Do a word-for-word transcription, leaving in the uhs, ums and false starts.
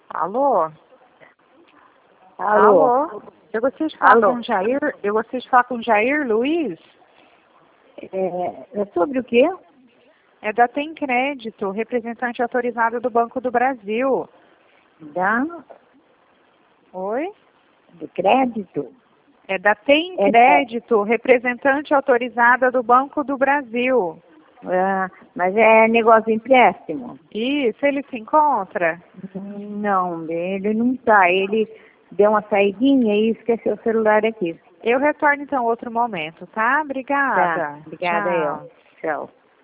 Alô? Alô? Alô? Eu gostaria de falar Alô? com o Jair. Eu gostaria de falar com o Jair Luiz. É, é sobre o quê? É da Tem Crédito, representante autorizado do Banco do Brasil. Da, Oi? de crédito? É da Tem É, Crédito, representante autorizada do Banco do Brasil. Ah, mas é negócio de empréstimo? Isso, ele se encontra? Não, ele não tá. Ele deu uma saidinha e esqueceu o celular aqui. Eu retorno então outro momento, tá? Tá, Obrigada. obrigada Tchau. eu. Tchau.